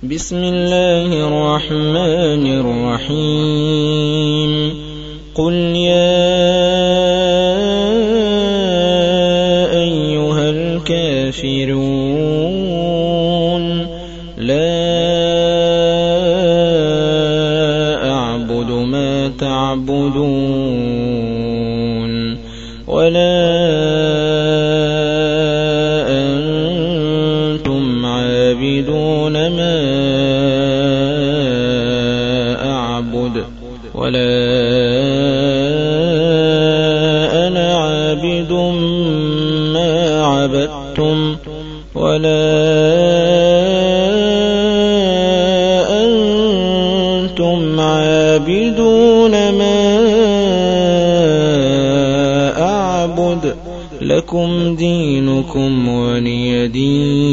بسم الله الرحمن الرحيم قل يا أيها الكافرون لا أعبد ما تعبدون ولا أنتم عابدون ما أعبد ولا أنا عابد ما عبدتم ولا أنتم عابدون ما أعبد لكم دينكم ولي دين.